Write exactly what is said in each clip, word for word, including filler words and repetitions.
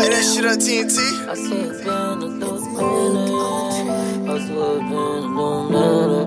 Light that shit up, T N T. I said it's been a little minute. I swear it's been a little minute.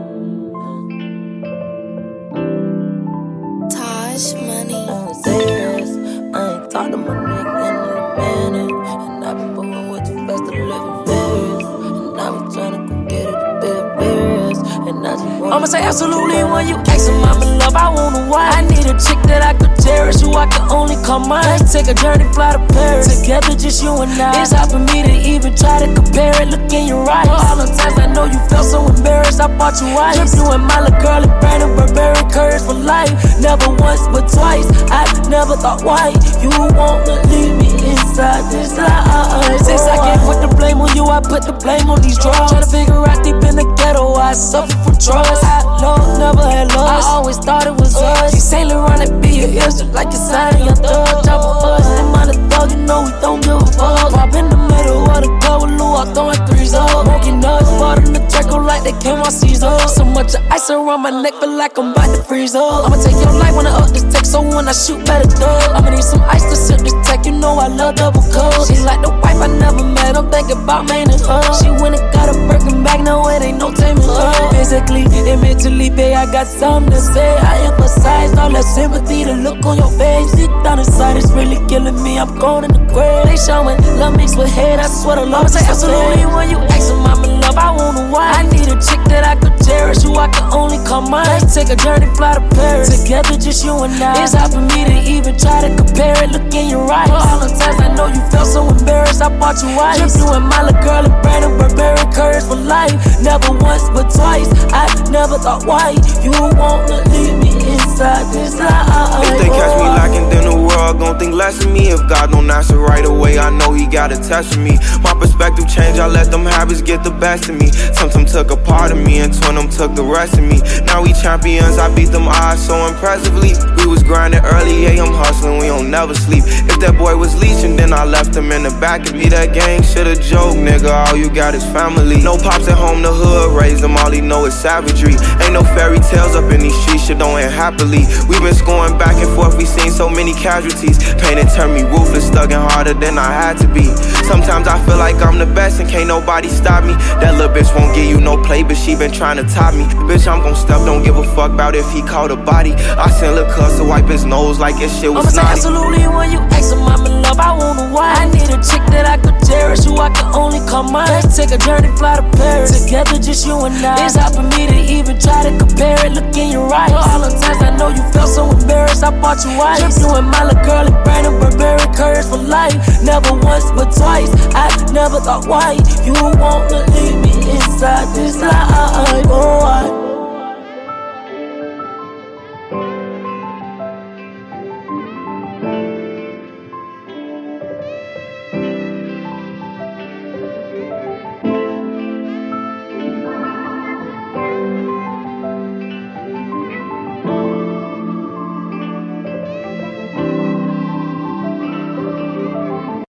Taj Money. I'm serious. I ain't talked to my nigga in a minute. And I been moving with the best of living fairies. And I was tryna go get it to be embarrassed. And I just want I'ma say absolutely when you ask him I'm in love, I want a wife. I need a chick that I could cherish, who I can only call mine. Let's take a journey, fly to Paris. Together, just you and I. It's hard for me to even try to compare it. Look in your eyes. For all the times I know you felt so embarrassed, I bought you ice. Drip you in my little girl and Brandon Burberry curves for life. Never once but twice. I never thought why you wanna leave me inside this life. Since I can't put the blame on you, I put the blame on these drugs. Try to figure out deep in the ghetto why I suffer from drugs. I know never had love. I always thought it was us. She Saint Laurent and be your ears just like a sign of your thug. Drop a us, I'm on a thug, you know we don't give a fuck. Pop in the middle of the club with Lou, I'm throwing threes up. Smoking nuts, bought in the Draco like they came on Caesar. So much ice around my neck, feel like I'm about to freeze up. I'ma take your life when I up this tech, so when I shoot better dub. I'ma need some ice to sip this tech, you know I love double cups. She like the wife I never met, I'm thinking about maining her. She went and got a Birkin bag, no it ain't no taming her. Physically and mentally, babe, I got something to say. I emphasize all that sympathy, the look on your face. Deep down inside, it's really killing me, I'm going in the grave. They showing love mixed with hate, I swear to love say absolutely when you ask them I'm in love, I want a wife. I need a chick that I could cherish, who I can only call mine. Let's take a journey, fly to Paris. Together, just you and I. It's hard for me to even try to compare it. Look in your eyes. For all the times I know you felt so embarrassed, I bought you ice. Drip you in my little girl and Brandon Burberry curves for life. Never once but twice. I never thought why you wanna leave me inside this life. If they catch me lacking, then the world gon' think less of me. If God don't answer right away, I know he got a test for me. My perspective changed, I let them habits get the best of me. Some them took a part of me and twin them took the rest of me. Now we champions, I beat them odds so impressively. We was grinding early, yeah, I'm hustling, we don't never sleep. If that boy was leeching, then I left him in the back of me. That gang should've joked, nigga, all you got is family. No pops at home, the hood raised them, all he know is savagery. Ain't no fairy tales up in these streets, shit don't end happily. We been scoring back and forth, we seen so many casualties. Pain and turned me ruthless, thugging harder than I had to be. Sometimes I feel like I'm the best and can't nobody stop me. That little bitch won't give you no play, but she been trying to top me. Bitch, I'm gon' step, don't give a fuck about if he caught a body. I sent Lil' Cuz to wipe his nose like his shit was I'ma naughty. say absolutely when you ask him I'm in love, I want a wife. I need a chick that I could cherish, who I can only call mine. Let's take a journey, fly to Paris. Together, just you and I. It's hard for me to even try to compare it. Look in your eyes. For all the times I know you felt so embarrassed, I bought you ice. Drip you in my little girl and Brandon Burberry curves for life. Never once but twice. I never thought why you wanna leave me inside this life. Oh, I